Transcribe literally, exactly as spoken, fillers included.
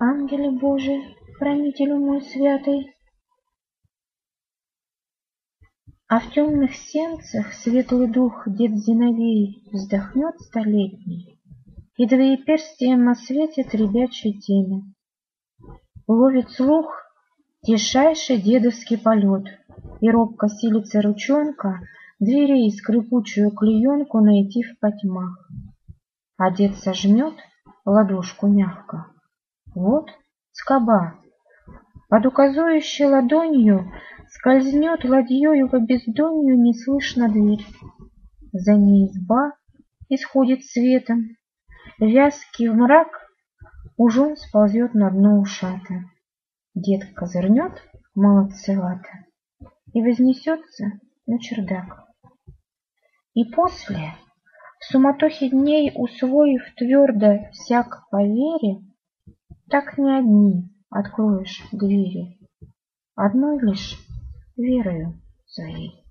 Ангеле Божий, хранителю мой святый. А в темных сенцах светлый дух дед Зиновей вздохнет столетний, и двоеперстием осветит ребячьей тени. Ловит слух тишайший дедовский полет, и робко силится ручонка дверей скрипучую клеенку найти в потьмах. А дед сожмет ладошку мягко. Вот скоба, под указующей ладонью скользнет ладьёю по бездонью неслышно дверь. За ней изба исходит светом, вязкий мрак ужом сползет на дно ушата. Дед козырнет молодцевато и вознесется на чердак. И после, в суматохе дней усвоив твердо всяк по вере, так не одни откроешь двери, одной лишь верою своей.